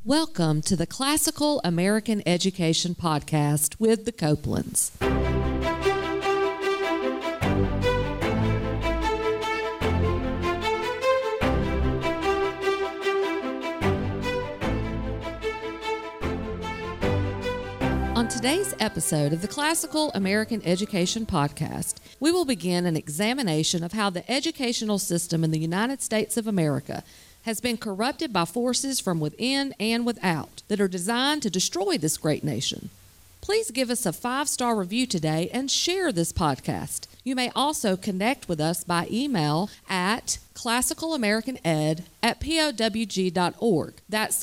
Welcome to the Classical American Education Podcast with the Copelands. On today's episode of the Classical American Education Podcast, we will begin an examination of how the educational system in the United States of America has been corrupted by forces from within and without that are designed to destroy this great nation. Please give us a 5-star review today and share this podcast. You may also connect with us by email at classicalamericaned@powg.org. That's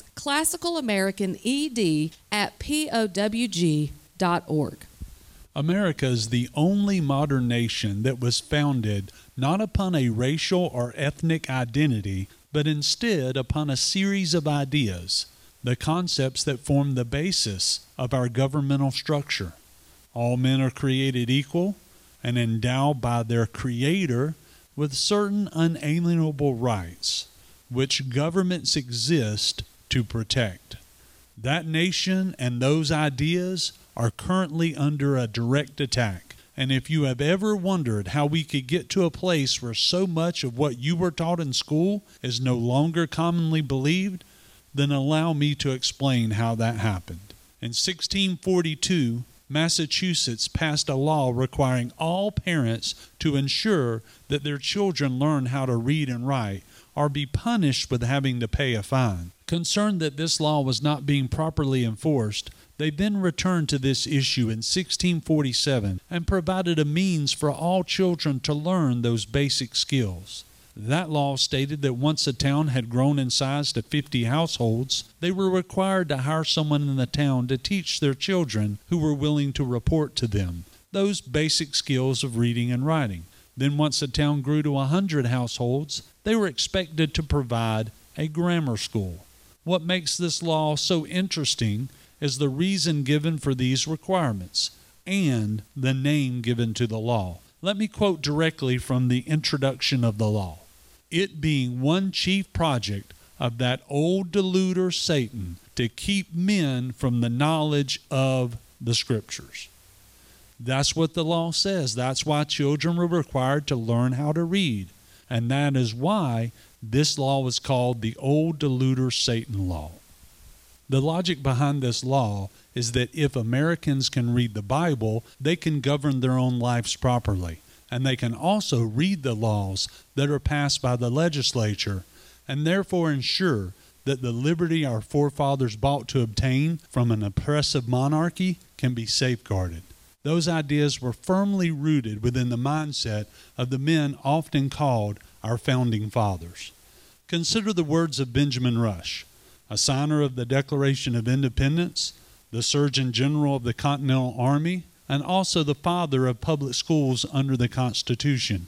classicalamericaned@powg.org. America is the only modern nation that was founded not upon a racial or ethnic identity, but instead upon a series of ideas, the concepts that form the basis of our governmental structure. All men are created equal and endowed by their Creator with certain unalienable rights, which governments exist to protect. That nation and those ideas are currently under a direct attack. And if you have ever wondered how we could get to a place where so much of what you were taught in school is no longer commonly believed, then allow me to explain how that happened. In 1642, Massachusetts passed a law requiring all parents to ensure that their children learn how to read and write, or be punished with having to pay a fine. Concerned that this law was not being properly enforced, they then returned to this issue in 1647 and provided a means for all children to learn those basic skills. That law stated that once a town had grown in size to 50 households, they were required to hire someone in the town to teach their children who were willing to report to them those basic skills of reading and writing. Then once a town grew to 100 households, they were expected to provide a grammar school. What makes this law so interesting is the reason given for these requirements and the name given to the law. Let me quote directly from the introduction of the law. It being one chief project of that old deluder Satan to keep men from the knowledge of the Scriptures. That's what the law says. That's why children were required to learn how to read. And that is why this law was called the old deluder Satan law. The logic behind this law is that if Americans can read the Bible, they can govern their own lives properly. And they can also read the laws that are passed by the legislature and therefore ensure that the liberty our forefathers sought to obtain from an oppressive monarchy can be safeguarded. Those ideas were firmly rooted within the mindset of the men often called our founding fathers. Consider the words of Benjamin Rush, a signer of the Declaration of Independence, the Surgeon General of the Continental Army, and also the father of public schools under the Constitution.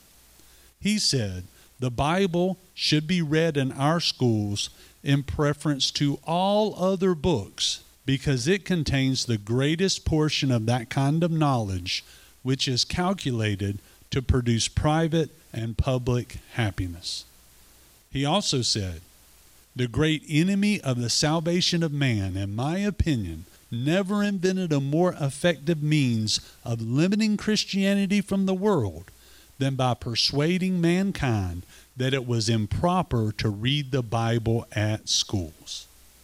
He said, "The Bible should be read in our schools in preference to all other books because it contains the greatest portion of that kind of knowledge which is calculated to produce private and public happiness." He also said, "The great enemy of the salvation of man, in my opinion, never invented a more effective means of limiting Christianity from the world than by persuading mankind that it was improper to read the Bible at schools."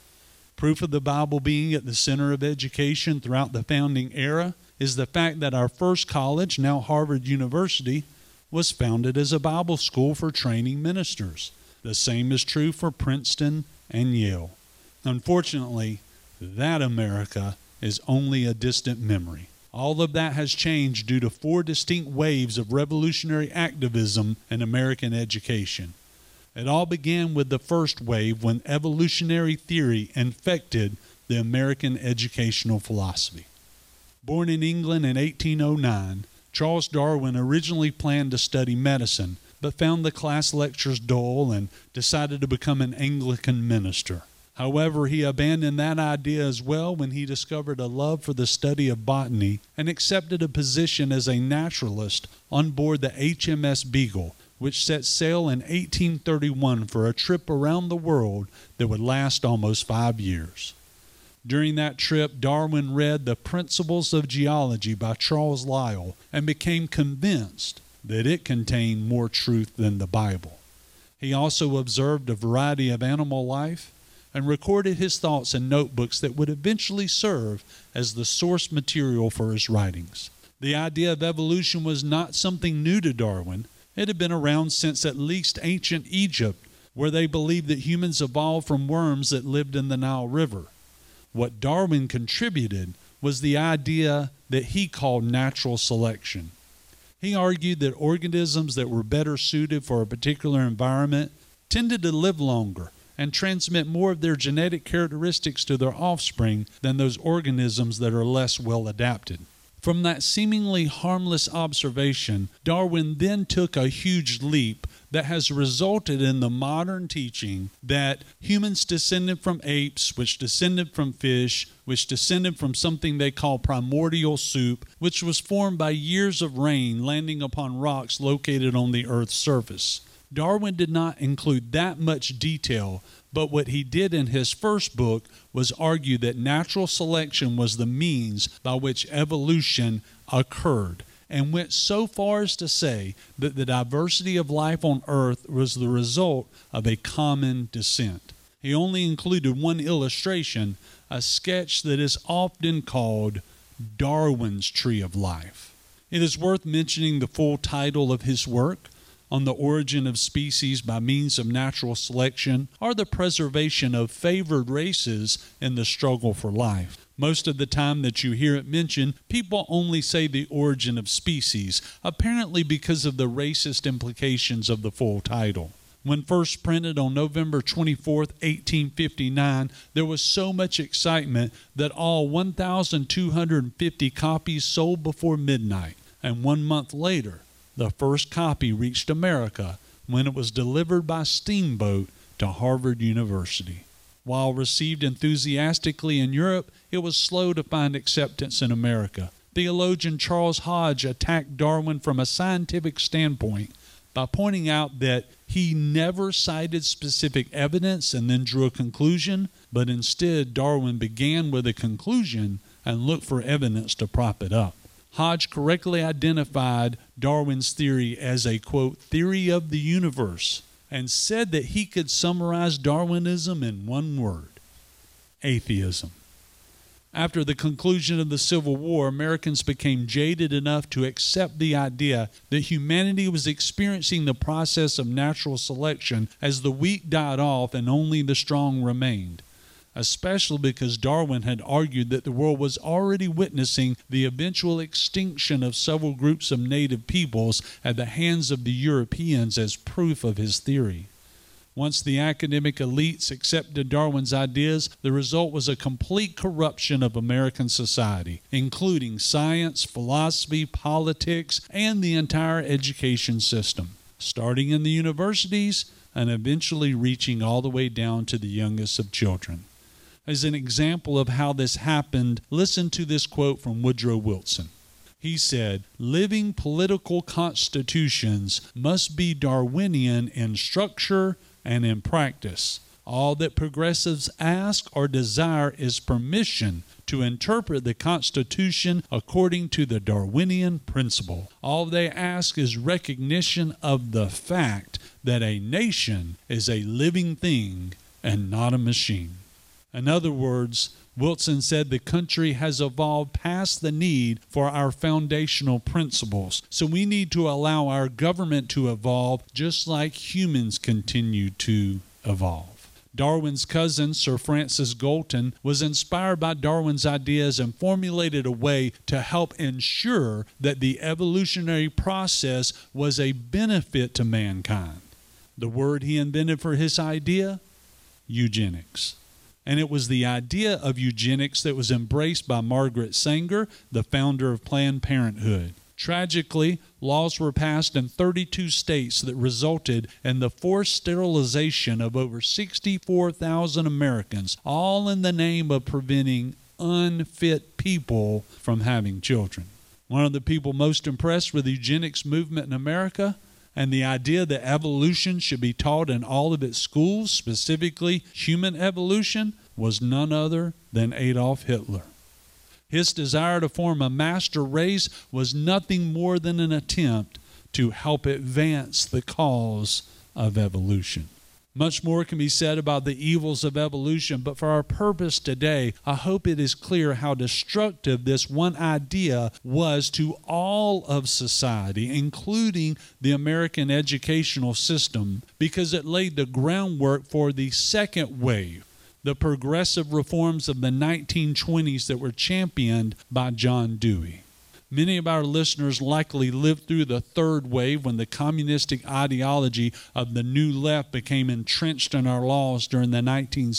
Proof of the Bible being at the center of education throughout the founding era is the fact that our first college, now Harvard University, was founded as a Bible school for training ministers. The same is true for Princeton and Yale. Unfortunately, that America is only a distant memory. All of that has changed due to 4 distinct waves of revolutionary activism in American education. It all began with the first wave when evolutionary theory infected the American educational philosophy. Born in England in 1809, Charles Darwin originally planned to study medicine, but found the class lectures dull and decided to become an Anglican minister. However, he abandoned that idea as well when he discovered a love for the study of botany and accepted a position as a naturalist on board the HMS Beagle, which set sail in 1831 for a trip around the world that would last almost 5 years. During that trip, Darwin read The Principles of Geology by Charles Lyell and became convinced that it contained more truth than the Bible. He also observed a variety of animal life and recorded his thoughts in notebooks that would eventually serve as the source material for his writings. The idea of evolution was not something new to Darwin. It had been around since at least ancient Egypt, where they believed that humans evolved from worms that lived in the Nile River. What Darwin contributed was the idea that he called natural selection. He argued that organisms that were better suited for a particular environment tended to live longer and transmit more of their genetic characteristics to their offspring than those organisms that are less well adapted. From that seemingly harmless observation, Darwin then took a huge leap that has resulted in the modern teaching that humans descended from apes, which descended from fish, which descended from something they call primordial soup, which was formed by years of rain landing upon rocks located on the Earth's surface. Darwin did not include that much detail, but what he did in his first book was argue that natural selection was the means by which evolution occurred, and went so far as to say that the diversity of life on Earth was the result of a common descent. He only included one illustration, a sketch that is often called Darwin's Tree of Life. It is worth mentioning the full title of his work, On the Origin of Species by Means of Natural Selection, or the Preservation of Favored Races in the Struggle for Life. Most of the time that you hear it mentioned, people only say the origin of species, apparently because of the racist implications of the full title. When first printed on November 24, 1859, there was so much excitement that all 1,250 copies sold before midnight, and 1 month later, the first copy reached America when it was delivered by steamboat to Harvard University. While received enthusiastically in Europe, it was slow to find acceptance in America. Theologian Charles Hodge attacked Darwin from a scientific standpoint by pointing out that he never cited specific evidence and then drew a conclusion, but instead Darwin began with a conclusion and looked for evidence to prop it up. Hodge correctly identified Darwin's theory as a, quote, theory of the universe, and said that he could summarize Darwinism in one word: atheism. After the conclusion of the Civil War, Americans became jaded enough to accept the idea that humanity was experiencing the process of natural selection as the weak died off and only the strong remained, especially because Darwin had argued that the world was already witnessing the eventual extinction of several groups of native peoples at the hands of the Europeans as proof of his theory. Once the academic elites accepted Darwin's ideas, the result was a complete corruption of American society, including science, philosophy, politics, and the entire education system, starting in the universities and eventually reaching all the way down to the youngest of children. As an example of how this happened, listen to this quote from Woodrow Wilson. He said, "Living political constitutions must be Darwinian in structure and in practice. All that progressives ask or desire is permission to interpret the Constitution according to the Darwinian principle. All they ask is recognition of the fact that a nation is a living thing and not a machine." In other words, Wilson said the country has evolved past the need for our foundational principles, so we need to allow our government to evolve just like humans continue to evolve. Darwin's cousin, Sir Francis Galton, was inspired by Darwin's ideas and formulated a way to help ensure that the evolutionary process was a benefit to mankind. The word he invented for his idea? Eugenics. And it was the idea of eugenics that was embraced by Margaret Sanger, the founder of Planned Parenthood. Tragically, laws were passed in 32 states that resulted in the forced sterilization of over 64,000 Americans, all in the name of preventing unfit people from having children. One of the people most impressed with the eugenics movement in America, and the idea that evolution should be taught in all of its schools, specifically human evolution, was none other than Adolf Hitler. His desire to form a master race was nothing more than an attempt to help advance the cause of evolution. Much more can be said about the evils of evolution, but for our purpose today, I hope it is clear how destructive this one idea was to all of society, including the American educational system, because it laid the groundwork for the second wave, the progressive reforms of the 1920s that were championed by John Dewey. Many of our listeners likely lived through the third wave when the communistic ideology of the New Left became entrenched in our laws during the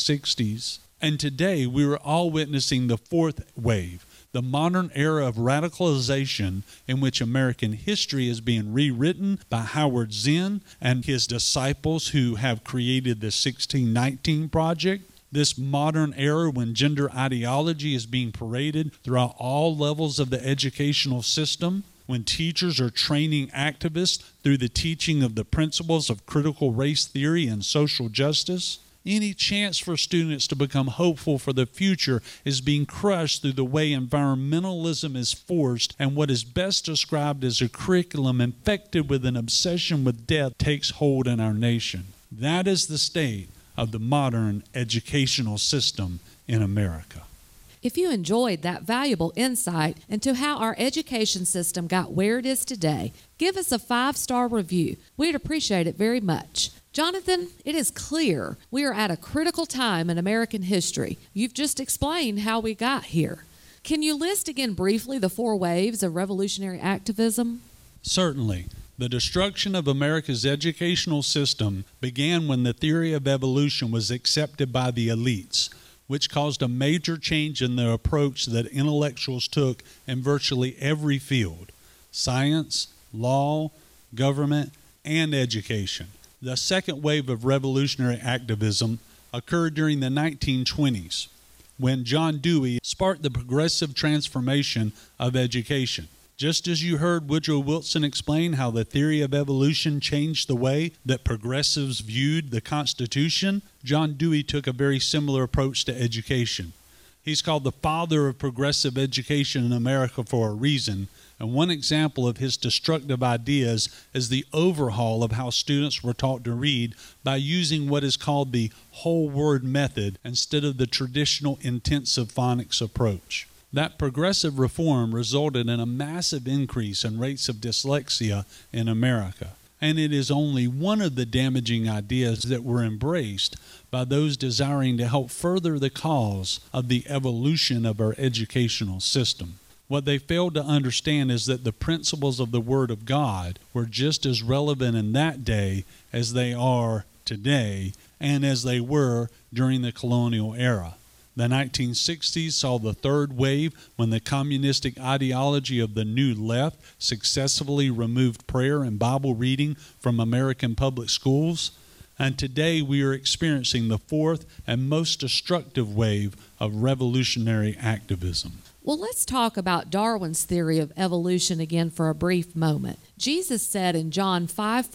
1960s. And today we are all witnessing the fourth wave, the modern era of radicalization in which American history is being rewritten by Howard Zinn and his disciples who have created the 1619 Project. This modern era when gender ideology is being paraded throughout all levels of the educational system, when teachers are training activists through the teaching of the principles of critical race theory and social justice, any chance for students to become hopeful for the future is being crushed through the way environmentalism is forced, and what is best described as a curriculum infected with an obsession with death takes hold in our nation. That is the state of the modern educational system in America. If you enjoyed that valuable insight into how our education system got where it is today, give us a 5-star review. We'd appreciate it very much. Jonathan, it is clear we are at a critical time in American history. You've just explained how we got here. Can you list again briefly the 4 waves of revolutionary activism? Certainly. The destruction of America's educational system began when the theory of evolution was accepted by the elites, which caused a major change in the approach that intellectuals took in virtually every field: science, law, government, and education. The second wave of revolutionary activism occurred during the 1920s, when John Dewey sparked the progressive transformation of education. Just as you heard Woodrow Wilson explain how the theory of evolution changed the way that progressives viewed the Constitution, John Dewey took a very similar approach to education. He's called the father of progressive education in America for a reason, and one example of his destructive ideas is the overhaul of how students were taught to read by using what is called the whole word method instead of the traditional intensive phonics approach. That progressive reform resulted in a massive increase in rates of dyslexia in America, and it is only one of the damaging ideas that were embraced by those desiring to help further the cause of the evolution of our educational system. What they failed to understand is that the principles of the Word of God were just as relevant in that day as they are today and as they were during the colonial era. The 1960s saw the third wave when the communistic ideology of the New Left successfully removed prayer and Bible reading from American public schools. And today we are experiencing the fourth and most destructive wave of revolutionary activism. Well, let's talk about Darwin's theory of evolution again for a brief moment. Jesus said in John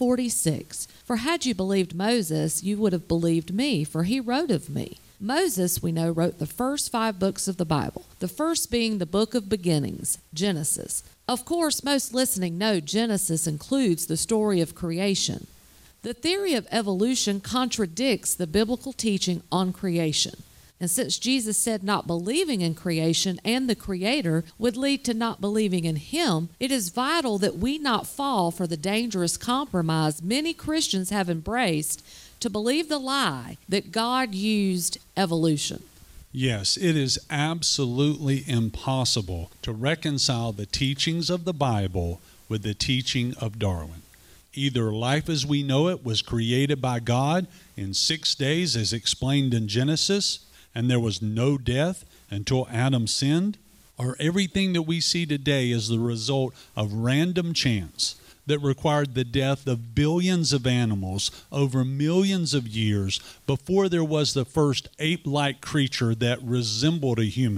5:46, "For had you believed Moses, you would have believed me, for he wrote of me." Moses, we know, wrote the first 5 books of the Bible, the first being the book of beginnings, Genesis. Of course, most listening know Genesis includes the story of creation. The theory of evolution contradicts the biblical teaching on creation. And since Jesus said not believing in creation and the Creator would lead to not believing in Him, it is vital that we not fall for the dangerous compromise many Christians have embraced to believe the lie that God used evolution. Yes, it is absolutely impossible to reconcile the teachings of the Bible with the teaching of Darwin. Either life as we know it was created by God in 6 days as explained in Genesis, and there was no death until Adam sinned, or everything that we see today is the result of random chance that required the death of billions of animals over millions of years before there was the first ape-like creature that resembled a human.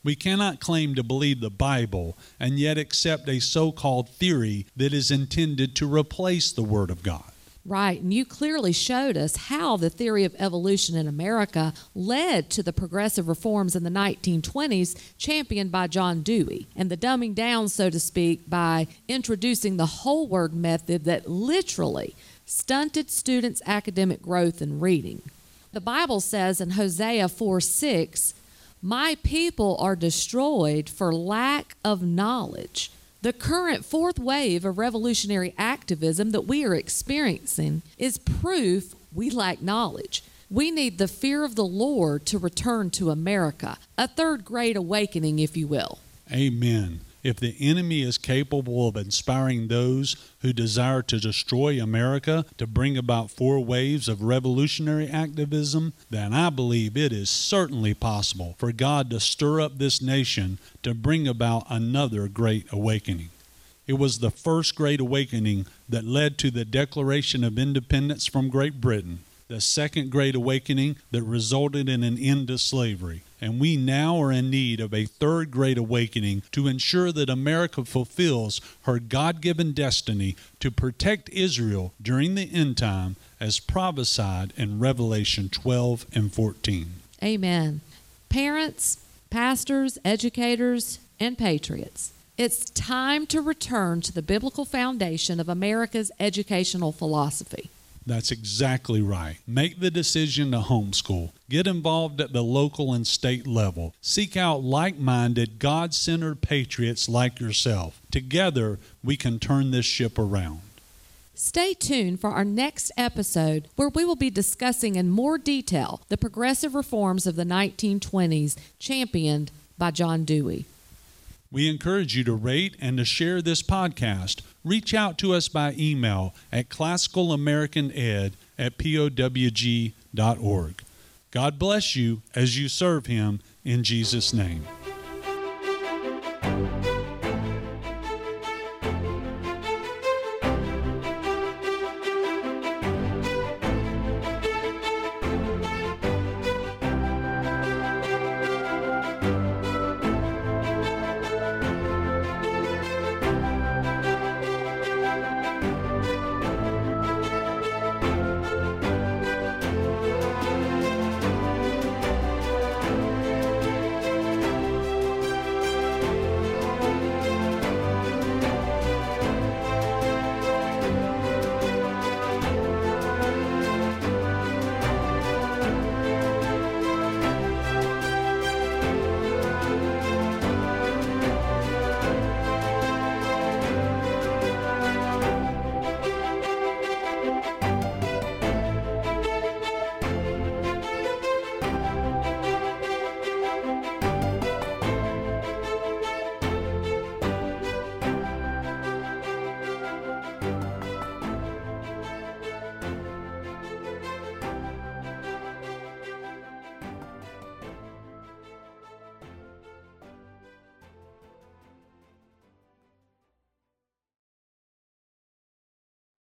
We cannot claim to believe the Bible and yet accept a so-called theory that is intended to replace the Word of God. Right, and you clearly showed us how the theory of evolution in America led to the progressive reforms in the 1920s championed by John Dewey, and the dumbing down, so to speak, by introducing the whole word method that literally stunted students' academic growth and reading. The Bible says in Hosea 4:6, "My people are destroyed for lack of knowledge." The current fourth wave of revolutionary activism that we are experiencing is proof we lack knowledge. We need the fear of the Lord to return to America, a third great awakening, if you will. Amen. If the enemy is capable of inspiring those who desire to destroy America to bring about four waves of revolutionary activism, then I believe it is certainly possible for God to stir up this nation to bring about another great awakening. It was the first great awakening that led to the Declaration of Independence from Great Britain, the second great awakening that resulted in an end to slavery. And we now are in need of a third great awakening to ensure that America fulfills her God-given destiny to protect Israel during the end time as prophesied in Revelation 12 and 14. Amen. Parents, pastors, educators, and patriots, it's time to return to the biblical foundation of America's educational philosophy. That's exactly right. Make the decision to homeschool. Get involved at the local and state level. Seek out like-minded, God-centered patriots like yourself. Together, we can turn this ship around. Stay tuned for our next episode where we will be discussing in more detail the progressive reforms of the 1920s championed by John Dewey. We encourage you to rate and to share this podcast. Reach out to us by email at classicalamericaned@powg.org. God bless you as you serve Him in Jesus' name.